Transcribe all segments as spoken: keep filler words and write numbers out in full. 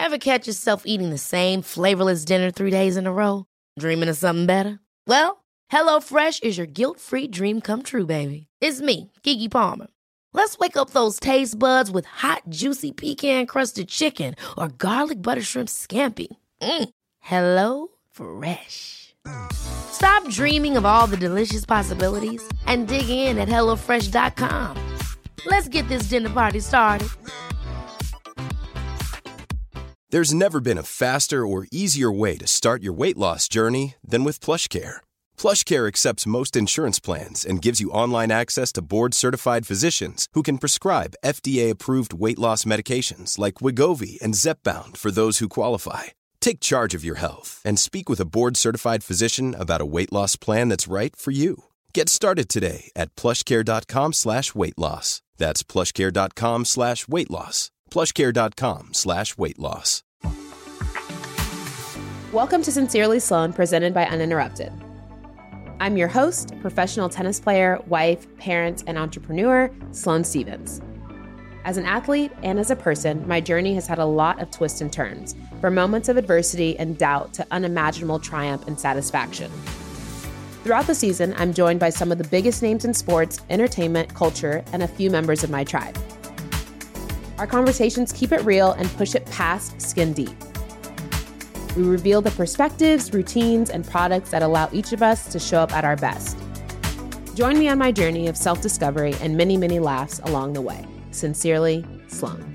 Ever catch yourself eating the same flavorless dinner three days in a row? Dreaming of something better? Well, HelloFresh is your guilt-free dream come true, baby. It's me, Keke Palmer. Let's wake up those taste buds with hot, juicy pecan-crusted chicken or garlic butter shrimp scampi. Mm. Hello Fresh. Stop dreaming of all the delicious possibilities and dig in at hello fresh dot com. Let's get this dinner party started. There's never been a faster or easier way to start your weight loss journey than with PlushCare. PlushCare accepts most insurance plans and gives you online access to board-certified physicians who can prescribe F D A-approved weight loss medications like Wegovy and Zepbound for those who qualify. Take charge of your health and speak with a board-certified physician about a weight loss plan that's right for you. Get started today at plushcare.com slash weight loss. That's plushcare.com slash weight loss. plushcare.com slash weight loss. Welcome to Sincerely Sloan, presented by Uninterrupted. I'm your host, professional tennis player, wife, parent, and entrepreneur, Sloane Stevens. As an athlete and as a person, my journey has had a lot of twists and turns, from moments of adversity and doubt to unimaginable triumph and satisfaction. Throughout the season, I'm joined by some of the biggest names in sports, entertainment, culture, and a few members of my tribe. Our conversations keep it real and push it past skin deep. We reveal the perspectives, routines, and products that allow each of us to show up at our best. Join me on my journey of self-discovery and many, many laughs along the way. Sincerely, Sloane.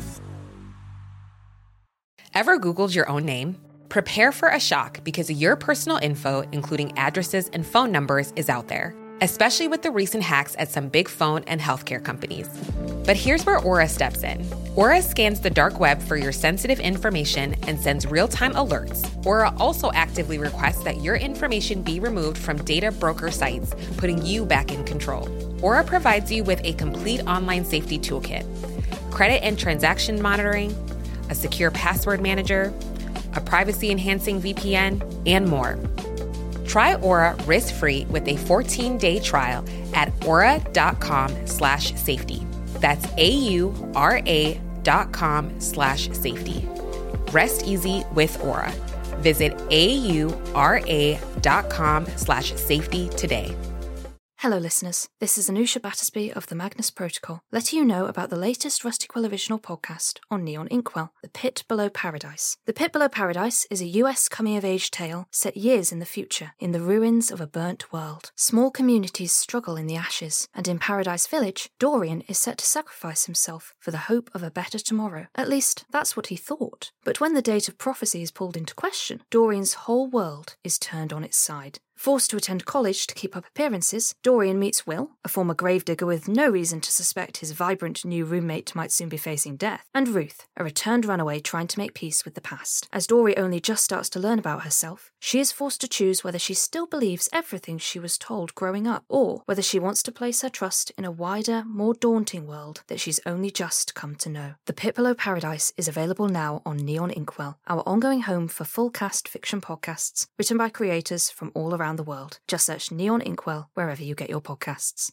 Ever Googled your own name? Prepare for a shock because your personal info, including addresses and phone numbers, is out there, especially with the recent hacks at some big phone and healthcare companies. But here's where Aura steps in. Aura scans the dark web for your sensitive information and sends real-time alerts. Aura also actively requests that your information be removed from data broker sites, putting you back in control. Aura provides you with a complete online safety toolkit, credit and transaction monitoring, a secure password manager, a privacy-enhancing V P N, and more. Try Aura risk-free with a fourteen-day trial at aura.com slash safety. That's A-U-R-A dot com slash safety. Rest easy with Aura. Visit A-U-R-A dot com slash safety today. Hello listeners, this is Anusha Battersby of the Magnus Protocol, letting you know about the latest Rusty Quill original podcast on Neon Inkwell, The Pit Below Paradise. The Pit Below Paradise is a U S coming-of-age tale set years in the future, in the ruins of a burnt world. Small communities struggle in the ashes, and in Paradise Village, Dorian is set to sacrifice himself for the hope of a better tomorrow. At least, that's what he thought. But when the date of prophecy is pulled into question, Dorian's whole world is turned on its side. Forced to attend college to keep up appearances, Dorian meets Will, a former gravedigger with no reason to suspect his vibrant new roommate might soon be facing death, and Ruth, a returned runaway trying to make peace with the past. As Dory only just starts to learn about herself, she is forced to choose whether she still believes everything she was told growing up, or whether she wants to place her trust in a wider, more daunting world that she's only just come to know. The Pit Below Paradise is available now on Neon Inkwell, our ongoing home for full-cast fiction podcasts written by creators from all around the world. Just search Neon Inkwell wherever you get your podcasts.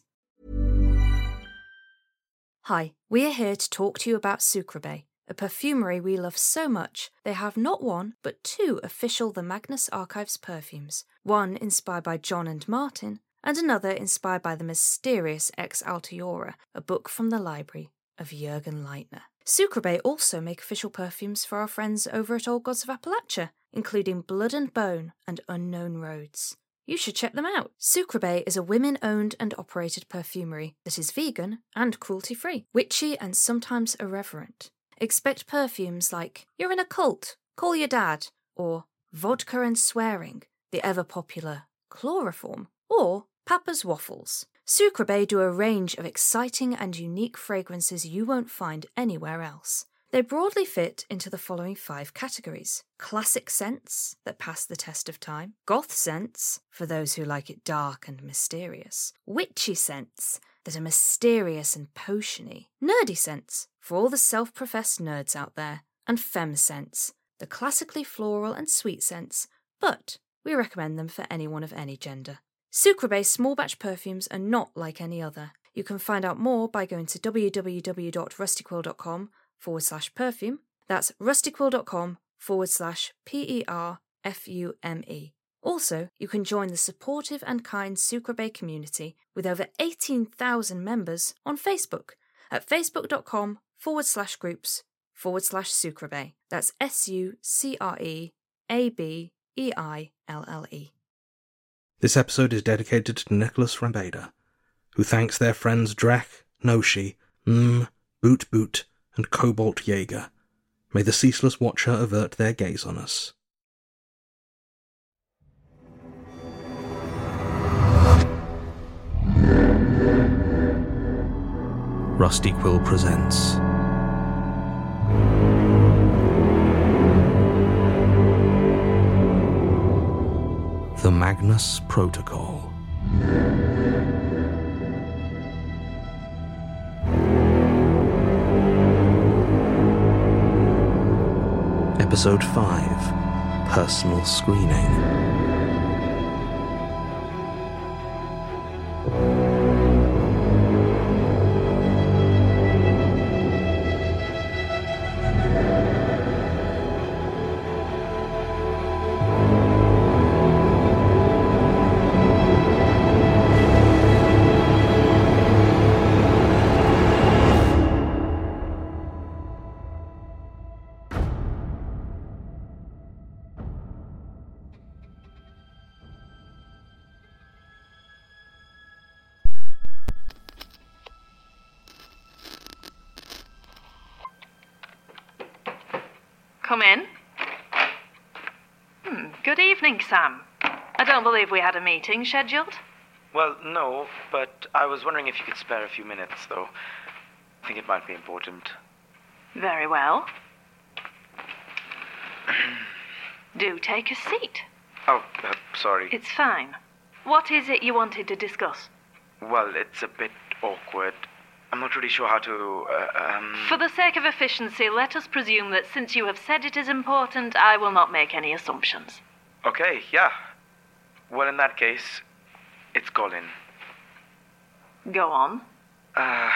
Hi, we are here to talk to you about Sucreabeille, a perfumery we love so much they have not one but two official The Magnus Archives perfumes, one inspired by John and Martin, and another inspired by the mysterious Ex Altiora, a book from the library of Jürgen Leitner. Sucreabeille also make official perfumes for our friends over at Old Gods of Appalachia, including Blood and Bone and Unknown Roads. You should check them out. Sucreabeille is a women-owned and operated perfumery that is vegan and cruelty-free, witchy and sometimes irreverent. Expect perfumes like You're in a Cult, Call Your Dad, or Vodka and Swearing, the ever-popular Chloroform, or Papa's Waffles. Sucreabeille do a range of exciting and unique fragrances you won't find anywhere else. They broadly fit into the following five categories. Classic scents that pass the test of time. Goth scents, for those who like it dark and mysterious. Witchy scents that are mysterious and potiony. Nerdy scents, for all the self-professed nerds out there. And femme scents, the classically floral and sweet scents, but we recommend them for anyone of any gender. Sucreabeille small batch perfumes are not like any other. You can find out more by going to www.rustyquill.com forward slash perfume. That's rustyquill.com forward slash P-E-R-F-U-M-E. Also, you can join the supportive and kind Sucreabeille community with over eighteen thousand members on Facebook at facebook.com forward slash groups forward slash Sucreabeille. That's S-U-C-R-E-A-B-E-I-L-L-E. This episode is dedicated to Nicholas Rambeda, who thanks their friends Drek, Noshi, Mm, Boot Boot, and Cobalt Jaeger. May the ceaseless watcher avert their gaze on us. Rusty Quill presents The Magnus Protocol. Episode five, Personal Screening. Come in. Hmm, good evening, Sam. I don't believe we had a meeting scheduled. Well, no, but I was wondering if you could spare a few minutes, though. I think it might be important. Very well. Do take a seat. Oh, uh, sorry. It's fine. What is it you wanted to discuss? Well, it's a bit awkward. I'm not really sure how to, uh, um... For the sake of efficiency, let us presume that since you have said it is important, I will not make any assumptions. Okay, yeah. Well, in that case, it's Colin. Go on. Uh...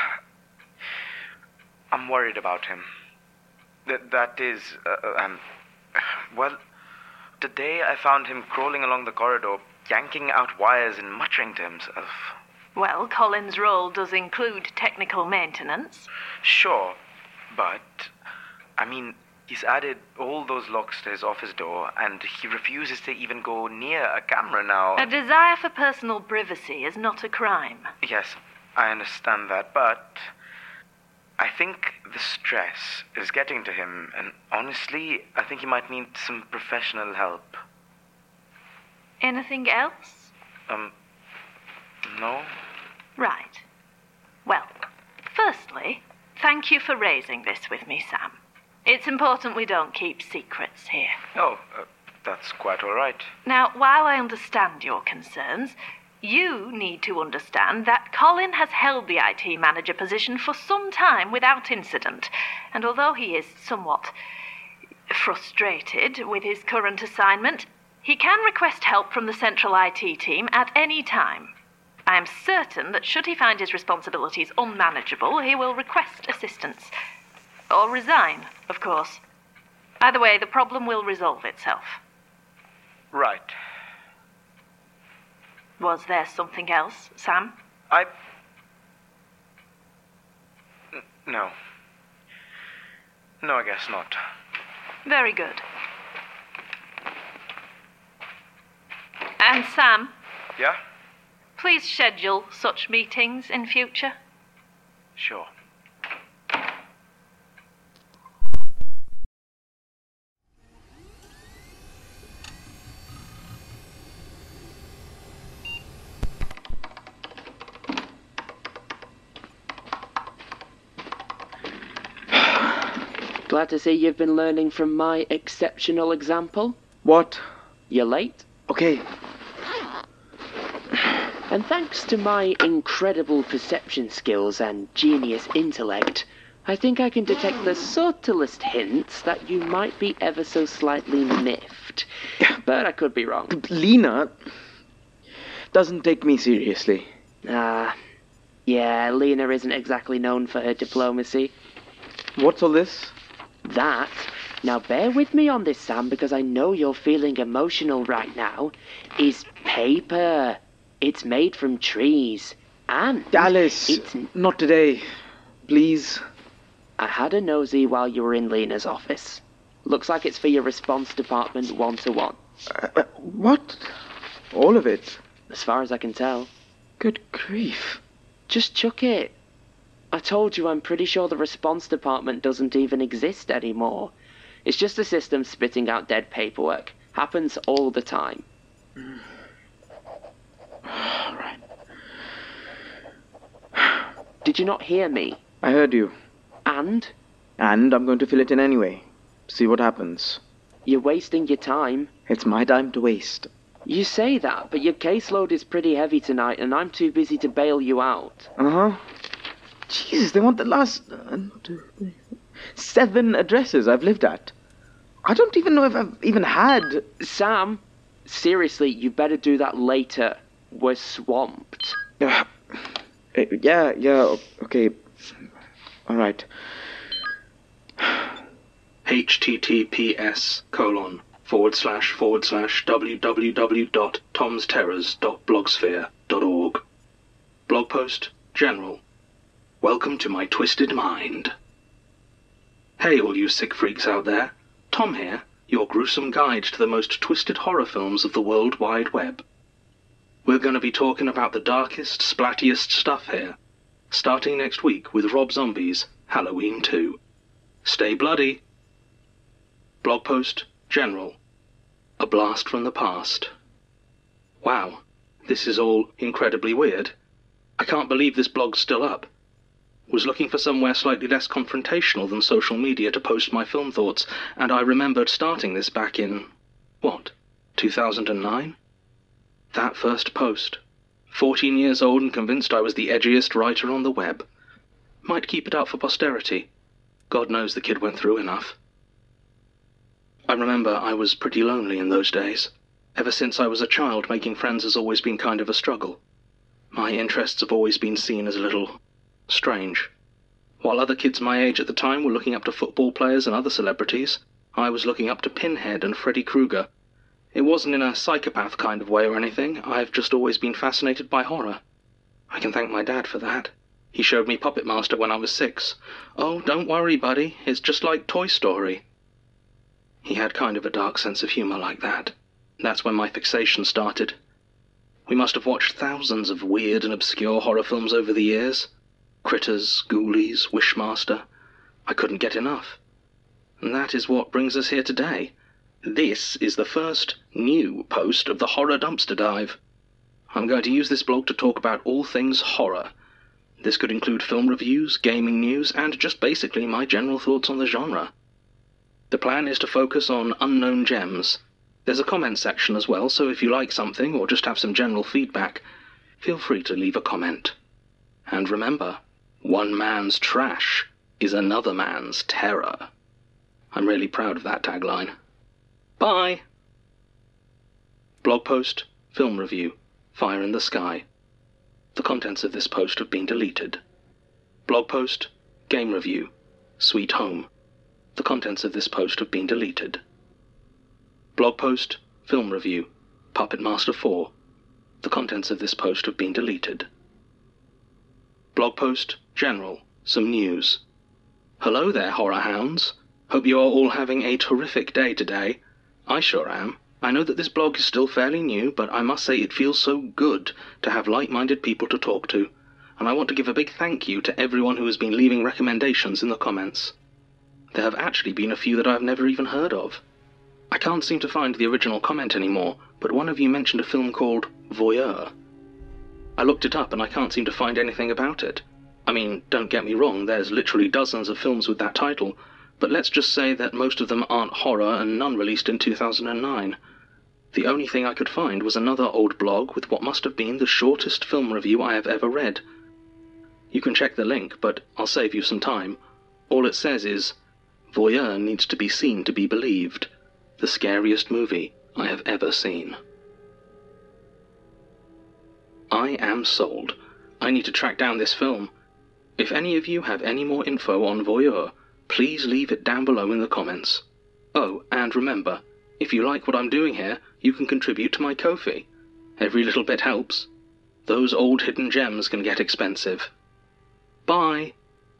I'm worried about him. That that is, uh, um... Well, today I found him crawling along the corridor, yanking out wires and muttering to himself. Well, Colin's role does include technical maintenance. Sure, but, I mean, he's added all those locks to his office door, and he refuses to even go near a camera now. A desire for personal privacy is not a crime. Yes, I understand that, but I think the stress is getting to him, and honestly, I think he might need some professional help. Anything else? Um, no. Right. Well, firstly, thank you for raising this with me, Sam. It's important we don't keep secrets here. Oh, uh, that's quite all right. Now, while I understand your concerns, you need to understand that Colin has held the I T manager position for some time without incident, and although he is somewhat frustrated with his current assignment, he can request help from the central I T team at any time. I am certain that should he find his responsibilities unmanageable, he will request assistance. Or resign, of course. Either way, the problem will resolve itself. Right. Was there something else, Sam? I... N- no. No, I guess not. Very good. And Sam? Yeah? Please schedule such meetings in future. Sure. Glad to see you've been learning from my exceptional example. What? You're late. Okay. And thanks to my incredible perception skills and genius intellect, I think I can detect the subtlest hints that you might be ever so slightly miffed. But I could be wrong. Lena doesn't take me seriously. Ah, uh, yeah, Lena isn't exactly known for her diplomacy. What's all this? That, now bear with me on this, Sam, because I know you're feeling emotional right now, is paper. It's made from trees. And Alice, it's... not today. Please. I had a nosy while you were in Lena's office. Looks like it's for your response department one-to-one. Uh, what? All of it? As far as I can tell. Good grief. Just chuck it. I told you I'm pretty sure the response department doesn't even exist anymore. It's just a system spitting out dead paperwork. Happens all the time. All right. Did you not hear me? I heard you. And? And I'm going to fill it in anyway. See what happens. You're wasting your time. It's my time to waste. You say that, but your caseload is pretty heavy tonight, and I'm too busy to bail you out. Uh-huh. Jesus, they want the last uh, two, three, four, seven addresses I've lived at. I don't even know if I've even had... Sam, seriously, you better do that later. We're swamped. Uh, yeah, yeah, okay. All right. https colon forward slash forward slash www dot tomsterrors dot blogsphere dot org. Blog post general. Welcome to my twisted mind. Hey all you sick freaks out there. Tom here, your gruesome guide to the most twisted horror films of the World Wide Web. We're going to be talking about the darkest, splattiest stuff here. Starting next week with Rob Zombie's Halloween two. Stay bloody. Blog post general. A blast from the past. Wow, this is all incredibly weird. I can't believe this blog's still up. Was looking for somewhere slightly less confrontational than social media to post my film thoughts, and I remembered starting this back in, what, two thousand nine? That first post. fourteen years old and convinced I was the edgiest writer on the web. Might keep it up for posterity. God knows the kid went through enough. I remember I was pretty lonely in those days. Ever since I was a child, making friends has always been kind of a struggle. My interests have always been seen as a little strange. While other kids my age at the time were looking up to football players and other celebrities, I was looking up to Pinhead and Freddy Krueger. It wasn't in a psychopath kind of way or anything. I've just always been fascinated by horror. I can thank my dad for that. He showed me Puppet Master when I was six. Oh, don't worry, buddy. It's just like Toy Story. He had kind of a dark sense of humor like that. That's when my fixation started. We must have watched thousands of weird and obscure horror films over the years. Critters, Ghoulies, Wishmaster. I couldn't get enough. And that is what brings us here today. This is the first new post of the Horror Dumpster Dive. I'm going to use this blog to talk about all things horror. This could include film reviews, gaming news, and just basically my general thoughts on the genre. The plan is to focus on unknown gems. There's a comment section as well, so if you like something or just have some general feedback, feel free to leave a comment. And remember, one man's trash is another man's terror. I'm really proud of that tagline. Bye! Blog post, film review, Fire in the Sky. The contents of this post have been deleted. Blog post, game review, Sweet Home. The contents of this post have been deleted. Blog post, film review, Puppet Master four. The contents of this post have been deleted. Blog post, general, some news. Hello there, horror hounds. Hope you are all having a terrific day today. I sure am. I know that this blog is still fairly new, but I must say it feels so good to have like-minded people to talk to, and I want to give a big thank you to everyone who has been leaving recommendations in the comments. There have actually been a few that I've never even heard of. I can't seem to find the original comment anymore, but one of you mentioned a film called Voyeur. I looked it up and I can't seem to find anything about it. I mean, don't get me wrong, there's literally dozens of films with that title, but let's just say that most of them aren't horror and none released in two thousand nine. The only thing I could find was another old blog with what must have been the shortest film review I have ever read. You can check the link, but I'll save you some time. All it says is, Voyeur needs to be seen to be believed. The scariest movie I have ever seen. I am sold. I need to track down this film. If any of you have any more info on Voyeur, please leave it down below in the comments. Oh, and remember, if you like what I'm doing here, you can contribute to my Ko-fi. Every little bit helps. Those old hidden gems can get expensive. Bye.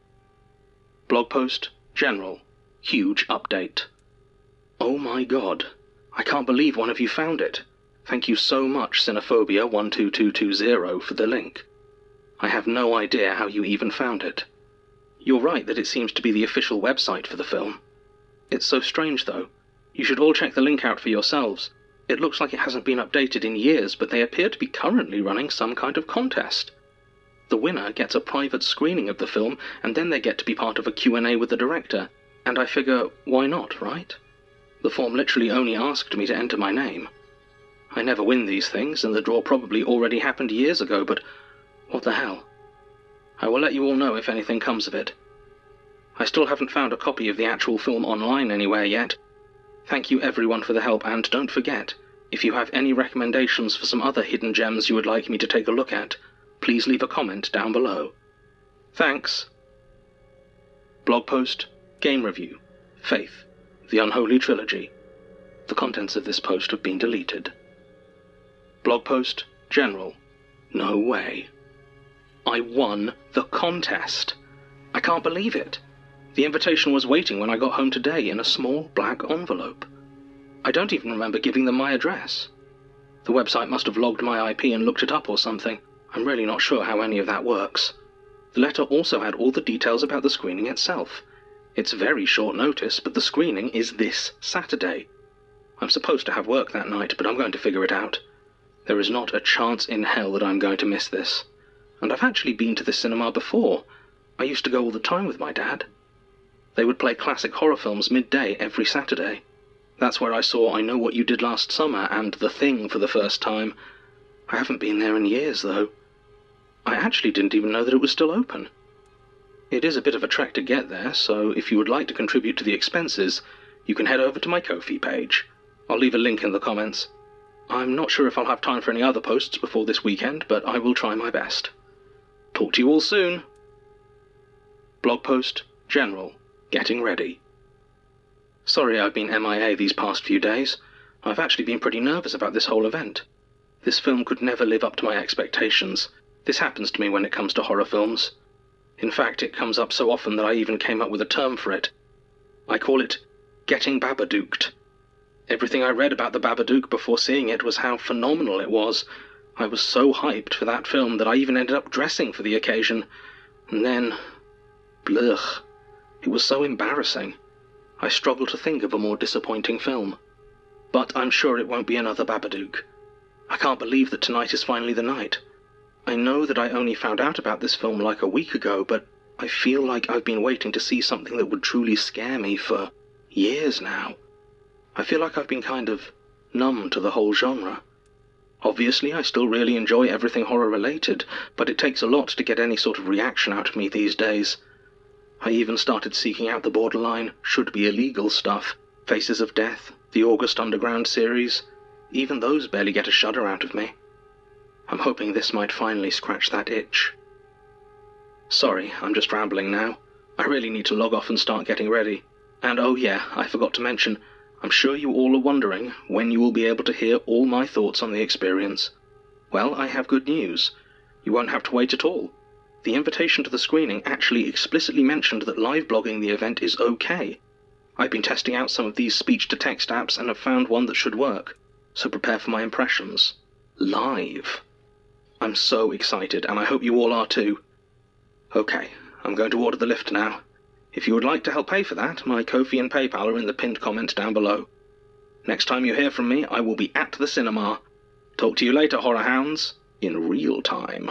Blog post, general. Huge update. Oh my god. I can't believe one of you found it. Thank you so much, Cinephobia one two two two zero, for the link. I have no idea how you even found it. You're right that it seems to be the official website for the film. It's so strange, though. You should all check the link out for yourselves. It looks like it hasn't been updated in years, but they appear to be currently running some kind of contest. The winner gets a private screening of the film, and then they get to be part of a Q and A with the director. And I figure, why not, right? The form literally only asked me to enter my name. I never win these things, and the draw probably already happened years ago, but what the hell? I will let you all know if anything comes of it. I still haven't found a copy of the actual film online anywhere yet. Thank you everyone for the help, and don't forget, if you have any recommendations for some other hidden gems you would like me to take a look at, please leave a comment down below. Thanks. Blog post, game review, Faith, The Unholy Trilogy. The contents of this post have been deleted. Blog post, general. No way. I won the contest. I can't believe it. The invitation was waiting when I got home today in a small black envelope. I don't even remember giving them my address. The website must have logged my I P and looked it up or something. I'm really not sure how any of that works. The letter also had all the details about the screening itself. It's very short notice, but the screening is this Saturday. I'm supposed to have work that night, but I'm going to figure it out. There is not a chance in hell that I'm going to miss this. And I've actually been to the cinema before. I used to go all the time with my dad. They would play classic horror films midday every Saturday. That's where I saw I Know What You Did Last Summer and The Thing for the first time. I haven't been there in years, though. I actually didn't even know that it was still open. It is a bit of a trek to get there, so if you would like to contribute to the expenses, you can head over to my Ko-fi page. I'll leave a link in the comments. I'm not sure if I'll have time for any other posts before this weekend, but I will try my best. Talk to you all soon. Blog post, general, getting ready. Sorry I've been M I A these past few days. I've actually been pretty nervous about this whole event. This film could never live up to my expectations. This happens to me when it comes to horror films. In fact, it comes up so often that I even came up with a term for it. I call it getting Babadooked. Everything I read about the Babadook before seeing it was how phenomenal it was. I was so hyped for that film that I even ended up dressing for the occasion. And then... blech. It was so embarrassing. I struggle to think of a more disappointing film. But I'm sure it won't be another Babadook. I can't believe that tonight is finally the night. I know that I only found out about this film like a week ago, but I feel like I've been waiting to see something that would truly scare me for years now. I feel like I've been kind of numb to the whole genre. Obviously, I still really enjoy everything horror-related, but it takes a lot to get any sort of reaction out of me these days. I even started seeking out the borderline, should-be-illegal stuff. Faces of Death, the August Underground series. Even those barely get a shudder out of me. I'm hoping this might finally scratch that itch. Sorry, I'm just rambling now. I really need to log off and start getting ready. And oh yeah, I forgot to mention, I'm sure you all are wondering when you will be able to hear all my thoughts on the experience. Well, I have good news. You won't have to wait at all. The invitation to the screening actually explicitly mentioned that live blogging the event is okay. I've been testing out some of these speech-to-text apps and have found one that should work, so prepare for my impressions. Live. I'm so excited, and I hope you all are too. Okay, I'm going to order the lift now. If you would like to help pay for that, my Ko-fi and PayPal are in the pinned comment down below. Next time you hear from me, I will be at the cinema. Talk to you later, horror hounds, in real time.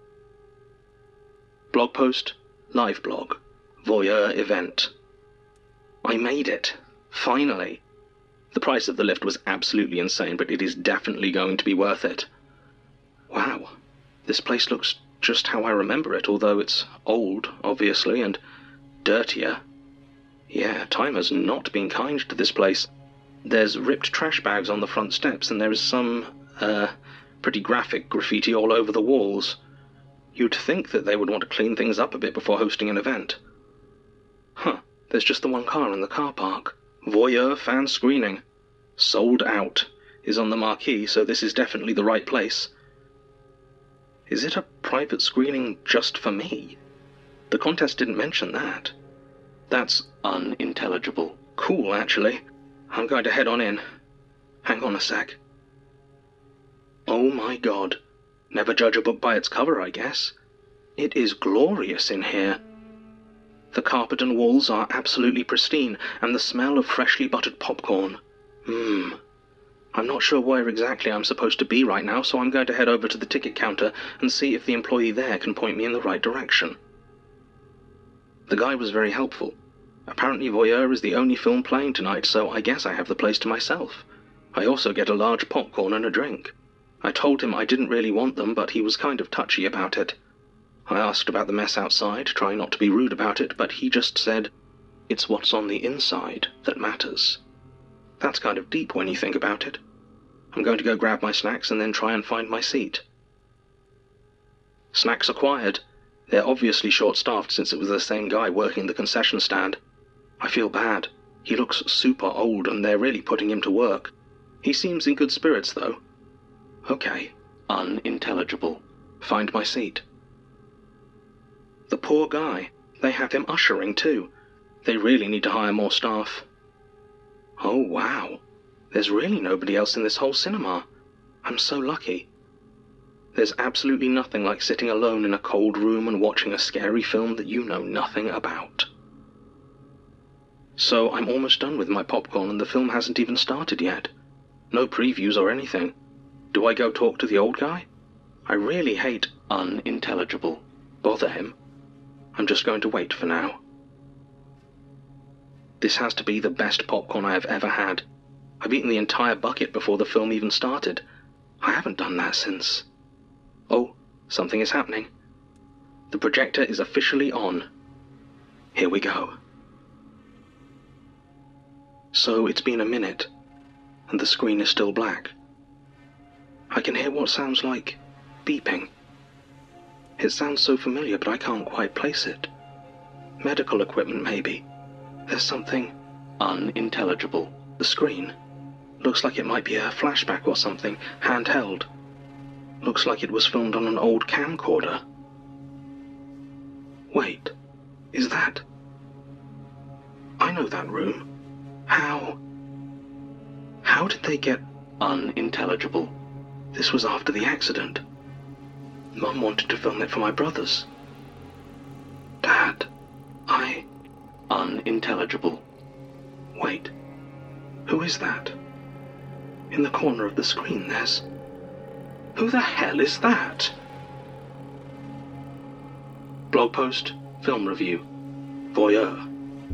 Blog post, live blog, voyeur event. I made it. Finally. The price of the lift was absolutely insane, but it is definitely going to be worth it. Wow, this place looks just how I remember it, although it's old, obviously, and dirtier. Yeah, time has not been kind to this place. There's ripped trash bags on the front steps, and there is some, uh, pretty graphic graffiti all over the walls. You'd think that they would want to clean things up a bit before hosting an event. Huh, There's just the one car in the car park. Voyeur fan screening. Sold out is on the marquee, so this is definitely the right place. Is it a private screening just for me? The contest didn't mention that. That's unintelligible. Cool, actually. I'm going to head on in. Hang on a sec. Oh my god. Never judge a book by its cover, I guess. It is glorious in here. The carpet and walls are absolutely pristine, and the smell of freshly buttered popcorn. Mmm. I'm not sure where exactly I'm supposed to be right now, so I'm going to head over to the ticket counter and see if the employee there can point me in the right direction. The guy was very helpful. Apparently Voyeur is the only film playing tonight, so I guess I have the place to myself. I also get a large popcorn and a drink. I told him I didn't really want them, but he was kind of touchy about it. I asked about the mess outside, trying not to be rude about it, but he just said, "It's what's on the inside that matters." That's kind of deep when you think about it. I'm going to go grab my snacks and then try and find my seat. Snacks acquired. They're obviously short-staffed since it was the same guy working the concession stand. I feel bad. He looks super old and they're really putting him to work. He seems in good spirits, though. Okay. Unintelligible. Find my seat. The poor guy. They have him ushering, too. They really need to hire more staff. Oh, wow. There's really nobody else in this whole cinema. I'm so lucky. There's absolutely nothing like sitting alone in a cold room and watching a scary film that you know nothing about. So I'm almost done with my popcorn and the film hasn't even started yet. No previews or anything. Do I go talk to the old guy? I really hate unintelligible. Bother him. I'm just going to wait for now. This has to be the best popcorn I have ever had. I've eaten the entire bucket before the film even started. I haven't done that since... Oh, something is happening. The projector is officially on. Here we go. So it's been a minute, and the screen is still black. I can hear what sounds like beeping. It sounds so familiar, but I can't quite place it. Medical equipment, maybe. There's something unintelligible. The screen looks like it might be a flashback or something, handheld. Looks like it was filmed on an old camcorder. Wait, is that... I know that room. How... How did they get unintelligible? This was after the accident. Mum wanted to film it for my brothers. Dad, I... Unintelligible. Wait, who is that? In the corner of the screen there's... Who the hell is that? Blog post, film review. Voyeur.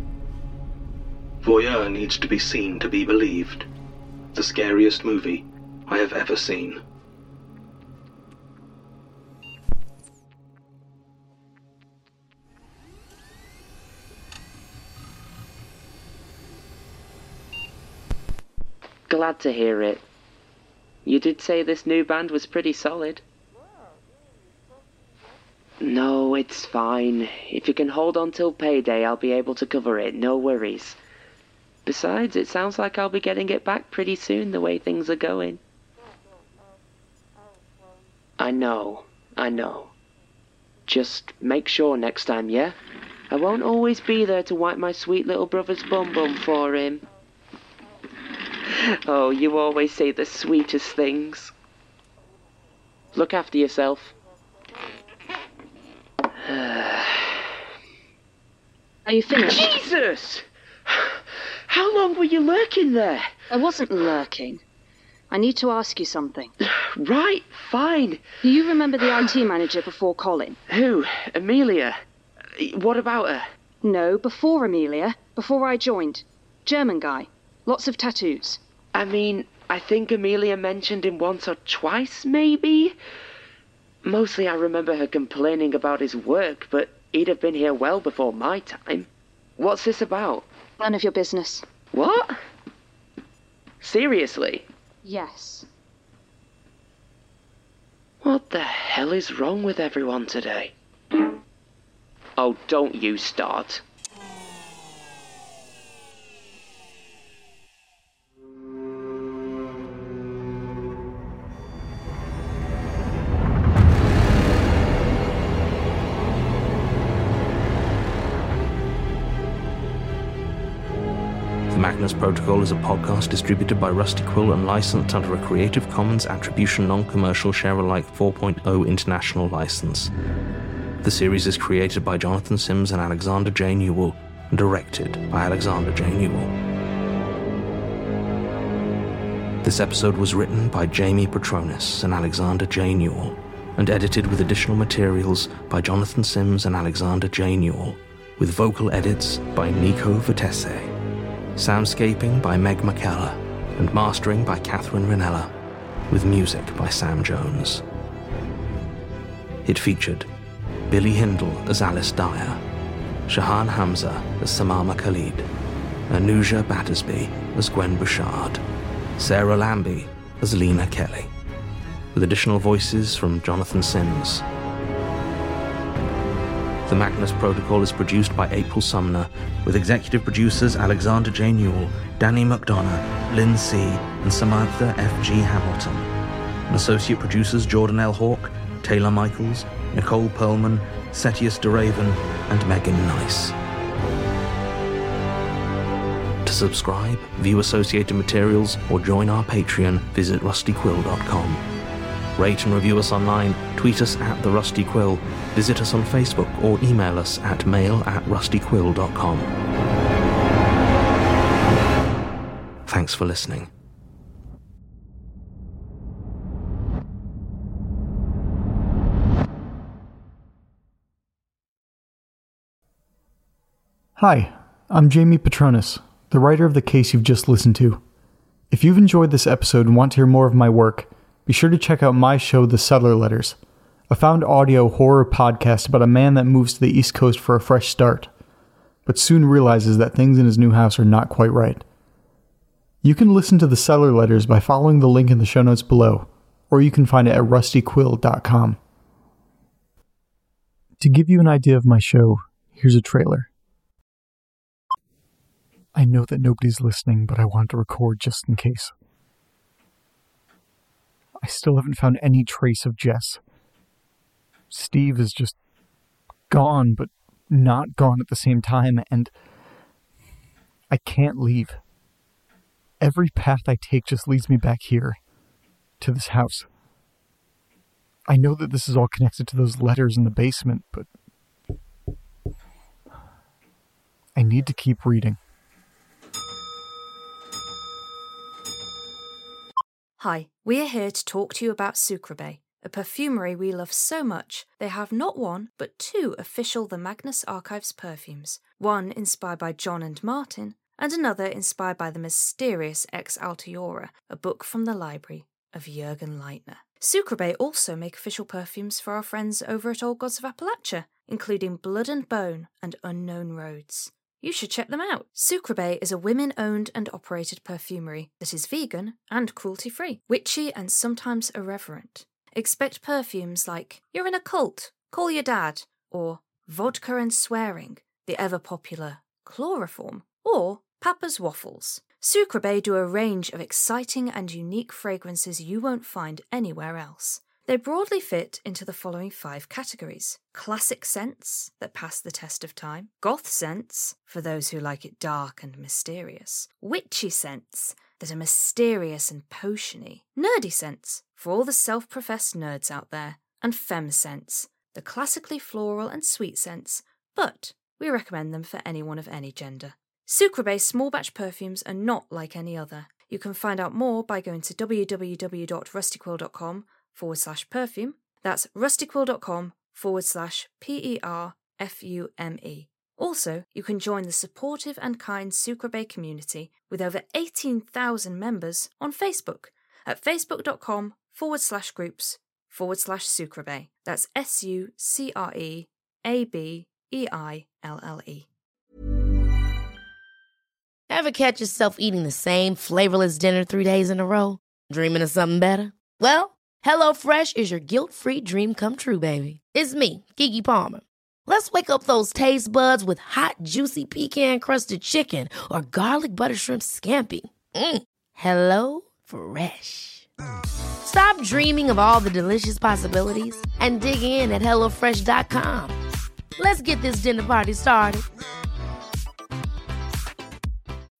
Voyeur needs to be seen to be believed. The scariest movie I have ever seen. Glad to hear it. You did say this new band was pretty solid. No, it's fine. If you can hold on till payday, I'll be able to cover it, no worries. Besides, it sounds like I'll be getting it back pretty soon, the way things are going. I know, I know. Just make sure next time, yeah? I won't always be there to wipe my sweet little brother's bum bum for him. Oh, you always say the sweetest things. Look after yourself. Are you finished? Jesus! How long were you lurking there? I wasn't lurking. I need to ask you something. Right, fine. Do you remember the I T manager before Colin? Who? Amelia? What about her? No, before Amelia. Before I joined. German guy. Lots of tattoos. I mean, I think Amelia mentioned him once or twice, maybe? Mostly I remember her complaining about his work, but he'd have been here well before my time. What's this about? None of your business. What? Seriously? Yes. What the hell is wrong with everyone today? Oh, don't you start. Magnus Protocol is a podcast distributed by Rusty Quill and licensed under a Creative Commons Attribution Non-Commercial Share-alike four point oh International License. The series is created by Jonathan Sims and Alexander J. Newell, and directed by Alexander J. Newell. This episode was written by Jamie Petronis and Alexander J. Newell, and edited with additional materials by Jonathan Sims and Alexander J. Newell, with vocal edits by Nico Vitesse, soundscaping by Meg McKellar, and mastering by Catherine Ranella, with music by Sam Jones. It featured Billy Hindle as Alice Dyer, Shahan Hamza as Samama Khalid, Anuja Battersby as Gwen Bouchard, Sarah Lambie as Lena Kelly, with additional voices from Jonathan Sims. The Magnus Protocol is produced by April Sumner, with executive producers Alexander J. Newell, Danny McDonough, Lynn C., and Samantha F G. Hamilton, and associate producers Jordan L. Hawke, Taylor Michaels, Nicole Perlman, Setius DeRaven, and Megan Nice. To subscribe, view associated materials, or join our Patreon, visit rusty quill dot com. Rate and review us online, tweet us at The Rusty Quill, visit us on Facebook, or email us at mail at rusty quill dot com. Thanks for listening. Hi, I'm Jamie Petronis, the writer of the case you've just listened to. If you've enjoyed this episode and want to hear more of my work, be sure to check out my show, The Settler Letters, a found audio horror podcast about a man that moves to the East Coast for a fresh start, but soon realizes that things in his new house are not quite right. You can listen to The Settler Letters by following the link in the show notes below, or you can find it at rusty quill dot com. To give you an idea of my show, here's a trailer. I know that nobody's listening, but I wanted to record just in case. I still haven't found any trace of Jess. Steve is just gone, but not gone at the same time, and I can't leave. Every path I take just leads me back here, to this house. I know that this is all connected to those letters in the basement, but I need to keep reading. Hi, we're here to talk to you about Sucreabeille, a perfumery we love so much they have not one, but two official The Magnus Archives perfumes, one inspired by John and Martin, and another inspired by the mysterious Ex Altiora, a book from the library of Jürgen Leitner. Sucreabeille also make official perfumes for our friends over at Old Gods of Appalachia, including Blood and Bone and Unknown Roads. You should check them out. Sucreabeille is a women-owned and operated perfumery that is vegan and cruelty-free, witchy and sometimes irreverent. Expect perfumes like You're in a Cult, Call Your Dad, or Vodka and Swearing, the ever-popular Chloroform, or Papa's Waffles. Sucreabeille do a range of exciting and unique fragrances you won't find anywhere else. They broadly fit into the following five categories. Classic scents that pass the test of time. Goth scents, for those who like it dark and mysterious. Witchy scents that are mysterious and potiony. Nerdy scents, for all the self-professed nerds out there. And femme scents, the classically floral and sweet scents, but we recommend them for anyone of any gender. Sucreabeille small batch perfumes are not like any other. You can find out more by going to w w w dot rusty quill dot com forward slash perfume. That's rustyquill.com forward slash P-E-R-F-U-M-E. Also, you can join the supportive and kind Sucreabeille community with over eighteen thousand members on Facebook at facebook.com forward slash groups forward slash Sucreabeille. That's S-U-C-R-E-A-B-E-I-L-L-E. Ever catch yourself eating the same flavorless dinner three days in a row? Dreaming of something better? Well, HelloFresh is your guilt-free dream come true, baby. It's me, Keke Palmer. Let's wake up those taste buds with hot, juicy pecan-crusted chicken or garlic butter shrimp scampi. Mm. Hello Fresh. Stop dreaming of all the delicious possibilities and dig in at hello fresh dot com. Let's get this dinner party started.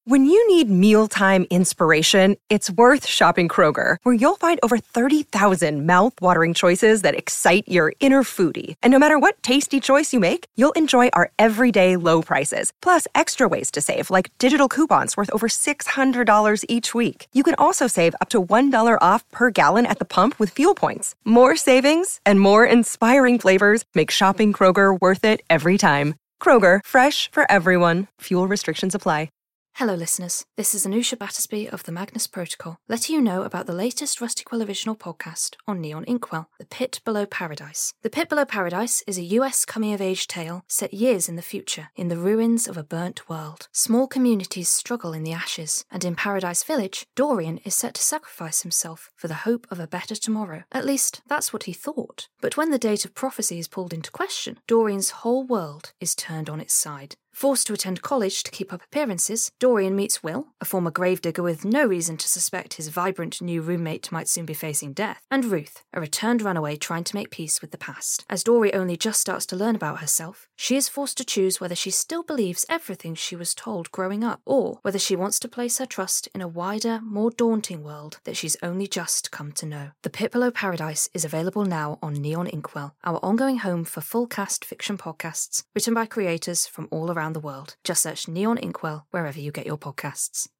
When you need mealtime inspiration, it's worth shopping Kroger, where you'll find over thirty thousand mouth-watering choices that excite your inner foodie. And no matter what tasty choice you make, you'll enjoy our everyday low prices, plus extra ways to save, like digital coupons worth over six hundred dollars each week. You can also save up to one dollar off per gallon at the pump with fuel points. More savings and more inspiring flavors make shopping Kroger worth it every time. Kroger, fresh for everyone. Fuel restrictions apply. Hello, listeners. This is Anusha Battersby of the Magnus Protocol, letting you know about the latest Rusty Quill original podcast on Neon Inkwell, The Pit Below Paradise. The Pit Below Paradise is a U S coming-of-age tale set years in the future, in the ruins of a burnt world. Small communities struggle in the ashes, and in Paradise Village, Dorian is set to sacrifice himself for the hope of a better tomorrow. At least, that's what he thought. But when the date of prophecy is pulled into question, Dorian's whole world is turned on its side. Forced to attend college to keep up appearances, Dorian meets Will, a former gravedigger with no reason to suspect his vibrant new roommate might soon be facing death, and Ruth, a returned runaway trying to make peace with the past. As Dory only just starts to learn about herself, she is forced to choose whether she still believes everything she was told growing up, or whether she wants to place her trust in a wider, more daunting world that she's only just come to know. The Pit Below Paradise is available now on Neon Inkwell, our ongoing home for full-cast fiction podcasts written by creators from all around the world. Just search Neon Inkwell wherever you get your podcasts.